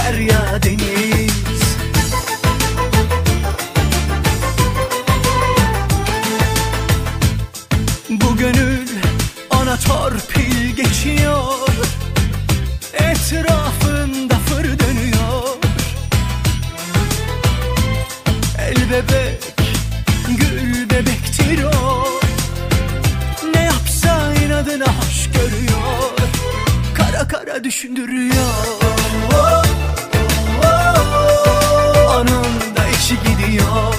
derya deniz. Bu gönül ona torpil geçiyor, etrafında fır dönüyor. El bebek, gül bebektir o, ne yapsa inadına hoş görüyor, kara kara düşündürüyor. Onun da içi gidiyor,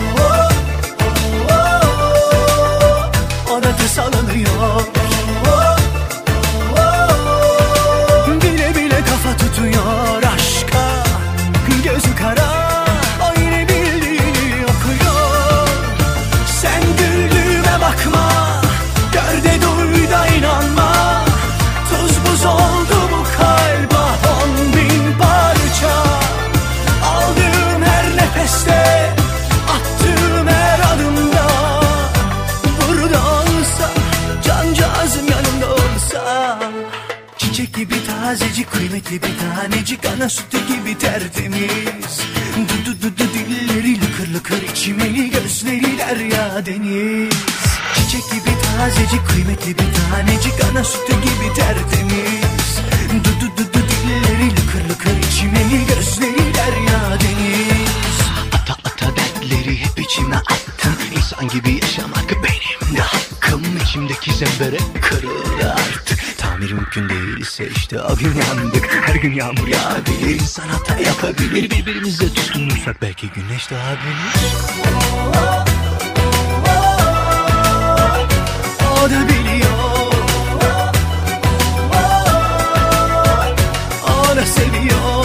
o da tasalanıyor. Bile bile kafa tutuyor aşka, gözü kara, o yine bildiğini okuyor. Sen güldüğüme bakma, gör de duy da inanma, tuz buz oldu bu kalp, 10.000 parça. Aldığım her nefeste, attığım her adımda, burada olsa, cancağızım yanımda olsa. Çiçek gibi tazecik, kıymetli bir tanecik, ana sütü gibi tertemiz. Du dilleri lıkır lıkır içmeli, gözleri derya deniz. Çiçek gibi tazecik, kıymetli bir tanecik, ana sütü gibi tertemiz. Du dilleri lıkır lıkır içmeli, gözleri derya deniz. Ata ata dertleri hep içime attım, İnsan gibi yaşamak benim de hakkım. İçimdeki zembere kırıldı artık, tamir mümkün değilse işte o gün yandık. Her gün yağmur yağabilir, insan hata yapabilir, birbirimizle tutunursak belki güneş doğabilir. O da biliyor, o da seviyor.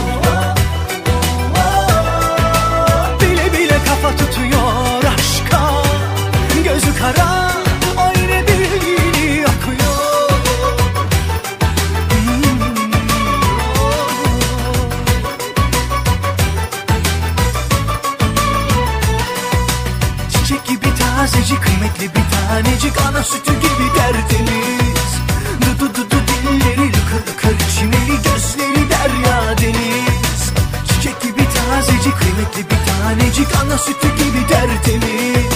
Bile bile kafa tutuyor aşka, gözü kara, o yine bildiğini okuyor. Çiçek gibi tazecik, kıymetli bir tanecik, ana sütü gibi tertemiz. Du dilleri lıkır lıkır içmeli, gözleri derya deniz. Çiçek gibi tazecik, kıymetli bir tanecik, ana sütü gibi tertemiz.